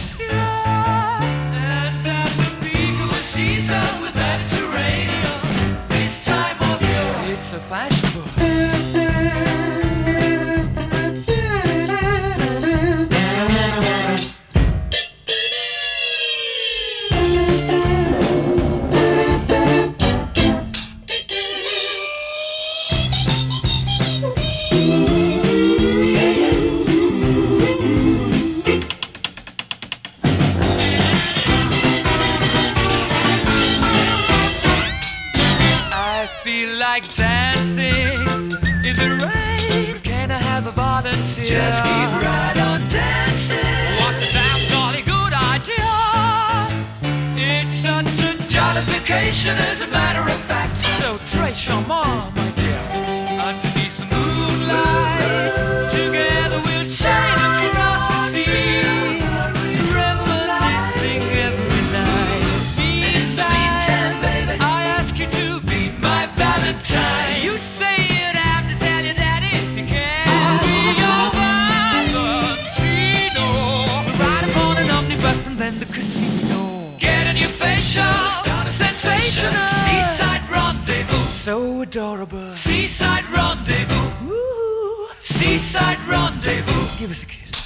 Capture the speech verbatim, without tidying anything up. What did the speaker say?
monsieur. And at the peak of the season with Mediterranean, this time of year, it's so fashionable. Feel like dancing in the rain. Can I have a volunteer? Just keep right on dancing. What a damn jolly good idea. It's such a jollification, as a matter of fact. So très charmant, my dear. Underneath the moonlight, together we'll shine across the sea, reminiscing every night. Meantime, baby, I ask you to be my Valentine. You say you'd have to tell your daddy if you can. I'll be your Valentino. Ride upon an omnibus and then the casino. Get a new facial, start a sensation. Seaside rendezvous, so adorable. Seaside rendezvous, woo. Seaside rendezvous, give us a kiss.